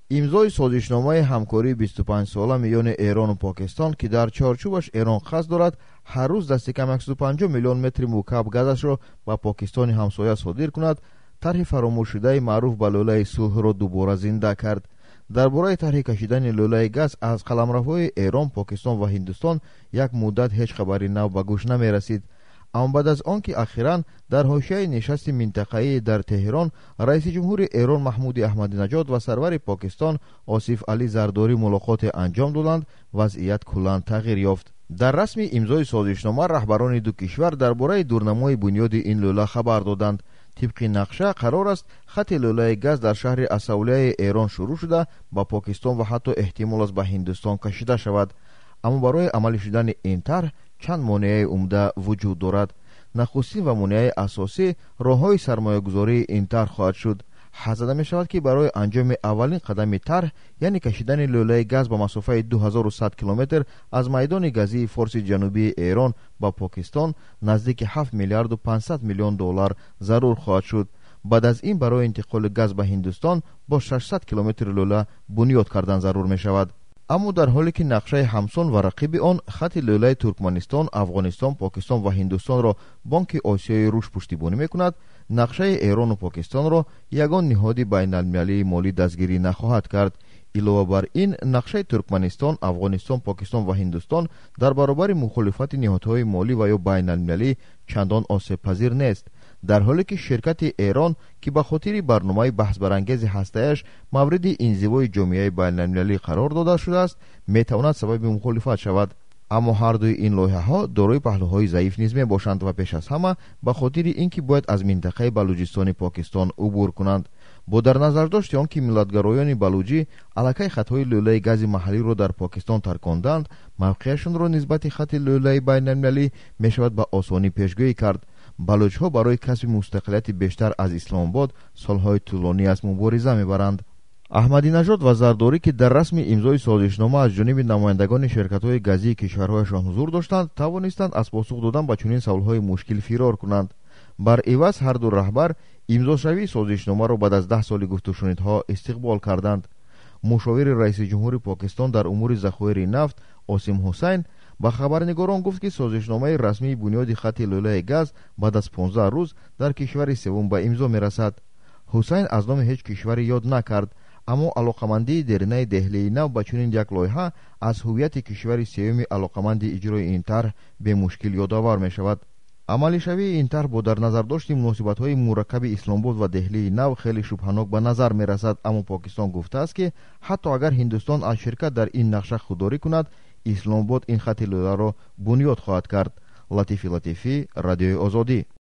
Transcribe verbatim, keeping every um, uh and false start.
имзои созишномаи ҳамкории бисту панҷ сола миёни Эрону Покистон, ки дар чорчӯбаш Эрон қасд дорад ҳар рӯз дасти кам яксад و панҷоҳ миллион метри мукаб газашро ба Покистони ҳамсоя содир кунад, тарҳи фаромӯшшудаи маъруф ба лӯлаи сулҳро дубора зинда кард. дар бораи тарҳи кашидани лӯлаи газ аз қаламравҳои Эрон, Покистон ва Ҳиндустон як муддат ҳеҷ хабари нав ба гӯш намерасид. аммо баъд аз он ки ахиран дар ҳошияи нишасти минтақаӣ дар Теҳрон раиси ҷумҳури Эрон Маҳмуди Аҳмадинаҷод ва сарвари Покистон Осиф Али Зардорӣ мулоқоте анҷом доданд, вазъият куллан тағйир ёфт. дар расми имзои созишнома раҳбарони ду кишвар дар бораи дурнамои бунёди ин лӯла хабар доданд. тибқи нақша қарор аст хати лӯлаи газ дар шаҳри Асавлияи Эрон шурӯъ шуда ба Покистон ва ҳатто эҳтимол аст ба Ҳиндустон кашида шавад. аммо барои амалӣ шудани ин тарҳ чанд монеаи умда вуҷуд дорад. нахустин ва монеаи асосӣ роҳҳои сармоягузории ин тарҳ хоҳад шуд. ҳад зада мешавад ки барои анҷоми аввалин қадами тарҳ, яъне кашидани лӯлаи газ ба масофаи ду ҳазору сад километр аз майдони газии форси ҷанубии Эрон ба Покистон наздики ҳафт миллиарду панҷсад миллион доллар зарур хоҳад шуд. баъд аз ин барои интиқоли газ ба Ҳиндустон бо шашсад километр лӯла бунёд кардан зарур мешавад. аммо дар ҳоле ки нақшаи ҳамсон ва рақиби он хати лӯлаи Туркманистон, Афғонистон, Покистон ва Ҳиндустонро Бонки Осиёи Руш пуштибонӣ мекунад, нақшаи Эрону Покистонро ягон ниҳоди байналмилалии молӣ дастгирӣ нахоҳад кард. илова бар ин, нақшаи Туркманистон, Афғонистон, Покистон ва Ҳиндустон дар баробари мухолифати ниҳодҳои молӣ ва ё байналмилалӣ чандон осебпазир нест. дар ҳоле ки ширкати Эрон, ки ба хотири барномаи баҳсбарангези ҳастааш мавриди инзивои ҷомеаи байналмилалӣ қарор дода шудааст, метавонад сабаби мухолифат шавад. аммо ҳардуи ин лоиҳаҳо дорои паҳлӯҳои заиф низ мебошанд ва пеш аз ҳама ба хотири ин ки бояд аз минтақаи Балуҷистони Покистон убур кунанд. бо дар назардошти он ки миллатгароёни балуҷӣ аллакай хатҳои лӯлаи гази маҳаллиро дар Покистон тарконданд, мавқеашонро нисбати хати лӯлаи байналмилалӣ мешавад ба осонӣ пешгӯӣ кард. балуҷҳо барои касби мустақилияти бештар аз Исломобод солҳои тӯлонӣ аст мубориза мебаранд. аҳмадинаҷод ва Зардорӣ, ки дар расми имзои созишнома аз ҷониби намояндагони ширкатҳои газии кишварҳояшон ҳузур доштанд, тавонистанд аз посух додан ба чунин саволҳои мушкил фирор кунанд. бар иваз ҳарду раҳбар имзошавии созишномаро баъд аз даҳ соли гуфтушунидҳо истиқбол карданд. мушовири раиси ҷумҳури Покистон дар умури захоири нафт Осим Ҳусайн ба хабарнигорон гуфт ки созишномаи расмии бунёди хати лӯлаи газ баъд аз понздаҳ рӯз дар кишвари севум ба имзо мерасад. Ҳусайн аз номи ҳеҷ кишваре ёд накард, аммо алоқамандии Деринаи Деҳлии Нав ба чунин як лоиҳа аз ҳуввияти кишвари севуми алоқаманди иҷрои ин тарҳ бемушкил ёдовар мешавад. амалишавии ин тарҳ бо дар назардошти муносибатҳои мураккаби Исломобод ва Деҳлии Нав хеле шубҳанок ба назар мерасад, аммо Покистон гуфтааст ки ҳатто агар Ҳиндустон аз ширкат дар ин нақша худдорӣ кунад, Исломобод ин хати лӯларо бунёд хоҳад кард. Латифи Латифӣ, Радиои Озодӣ.